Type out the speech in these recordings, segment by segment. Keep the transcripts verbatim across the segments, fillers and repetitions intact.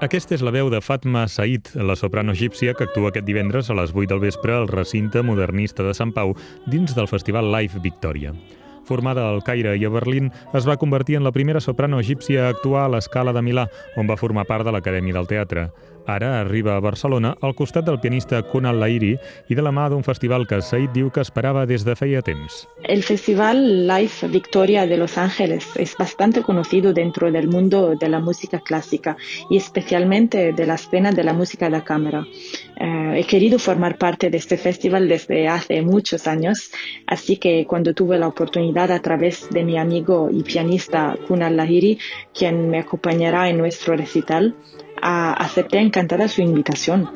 Aquesta és la veu de Fatma Said, la soprano egípcia que actua aquest divendres a les vuit del vespre al recinte modernista de Sant Pau dins del festival Live Victoria. Formada al Caire i a Berlín, es va convertir en la primera soprano egípcia a actuar a l'Escala de Milà, on va formar part de l'Acadèmia del Teatre. Ara arriba a Barcelona al costat del pianista Kunal Lahiri i de la mà d'un festival que Said diu que esperava des de feia temps. El Festival Live Victoria de Los Ángeles es bastante conocido dentro del mundo de la música clásica y especialmente de la escena de la música de cámara. Eh, he querido formar parte de este festival desde hace muchos años, así que cuando tuve la oportunidad a través de mi amigo y pianista Kunal Lahiri, quien me acompañará en nuestro recital, a, acepté encantada su invitación.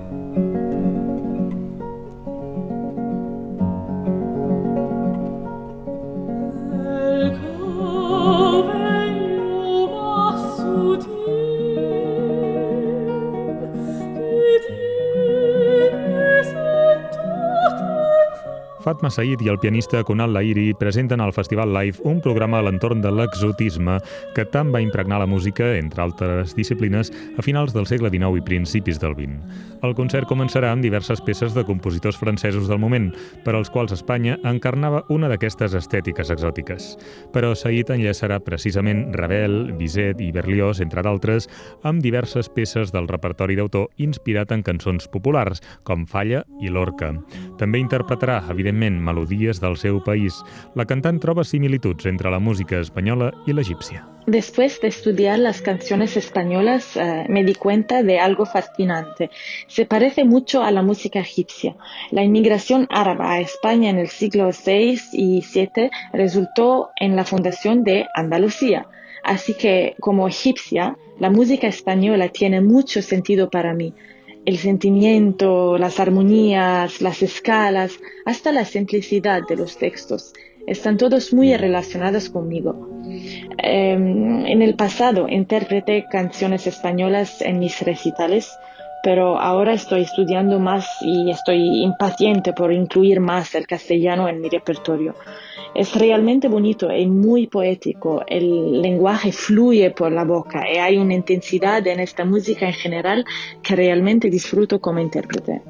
Fatma Said i el pianista Kunal Lahiri presenten al Festival Live un programa a l'entorn de l'exotisme que tant va impregnar la música, entre altres disciplines, a finals del segle dinou i principis del vint. El concert començarà amb diverses peces de compositors francesos del moment, per als quals Espanya encarnava una d'aquestes estètiques exòtiques. Però Said enllaçarà precisament Ravel, Bizet i Berlioz, entre d'altres, amb diverses peces del repertori d'autor inspirat en cançons populars, com Falla i Lorca. També interpretarà, evidentment, melodies del seu país. La cantant troba similituds entre la música espanyola y la egipcia. Después de estudiar las canciones españolas, eh, me di cuenta de algo fascinante. Se parece mucho a la música egipcia. La inmigración árabe a España en el siglo seis y siete resultó en la fundación de Andalucía. Así que, como egipcia, la música española tiene mucho sentido para mí. El sentimiento, las armonías, las escalas, hasta la simplicidad de los textos, están todos muy relacionados conmigo. Eh, en el pasado interpreté canciones españolas en mis recitales, pero ahora estoy estudiando más y estoy impaciente por incluir más el castellano en mi repertorio. Es realmente bonito y muy poético. El lenguaje fluye por la boca y hay una intensidad en esta música en general que realmente disfruto como intérprete.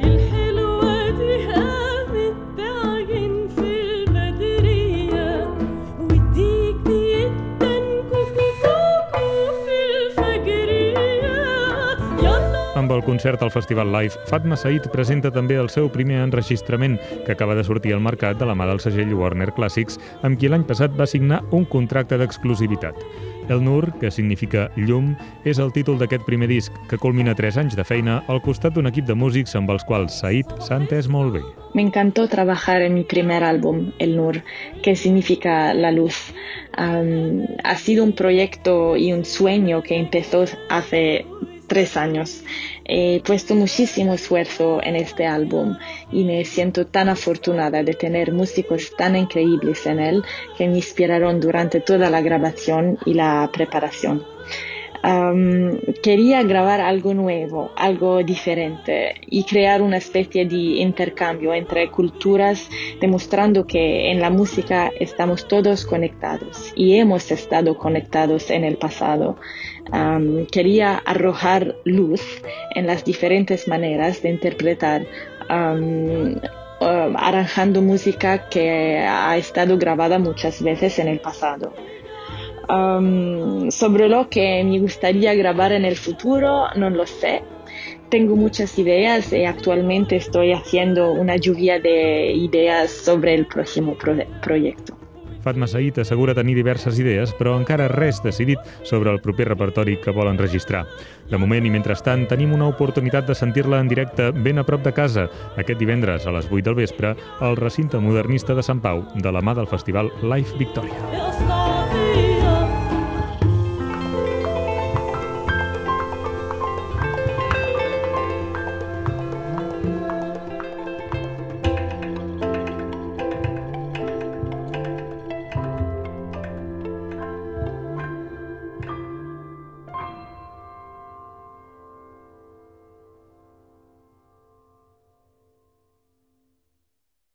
Amb el concert al Festival Live, Fatma Said presenta també el seu primer enregistrament, que acaba de sortir al mercat de la mà del segell Warner Classics, amb qui l'any passat va signar un contracte d'exclusivitat. El Nur, que significa llum, és el títol d'aquest primer disc, que culmina tres anys de feina al costat d'un equip de músics amb els quals Said s'ha entès molt bé. Me encantó trabajar en mi primer álbum, El Nur, que significa la luz. Um, ha sido un proyecto y un sueño que empezó hace tres años. He puesto muchísimo esfuerzo en este álbum y me siento tan afortunada de tener músicos tan increíbles en él que me inspiraron durante toda la grabación y la preparación. Um, quería grabar algo nuevo, algo diferente y crear una especie de intercambio entre culturas, demostrando que en la música estamos todos conectados y hemos estado conectados en el pasado. Um, quería arrojar luz en las diferentes maneras de interpretar, um, uh, arranjando música que ha estado grabada muchas veces en el pasado. Um, sobre lo que me gustaría grabar en el futuro, no lo sé. Tengo muchas ideas y actualmente estoy haciendo una lluvia de ideas sobre el próximo pro proyecto. Fatma Said assegura tenir diverses idees, però encara res decidit sobre el proper repertori que vol enregistrar. De moment i mentrestant, tenim una oportunitat de sentir-la en directe ben a prop de casa, aquest divendres a les vuit del vespre, al recinte modernista de Sant Pau, de la mà del Festival Live Victoria.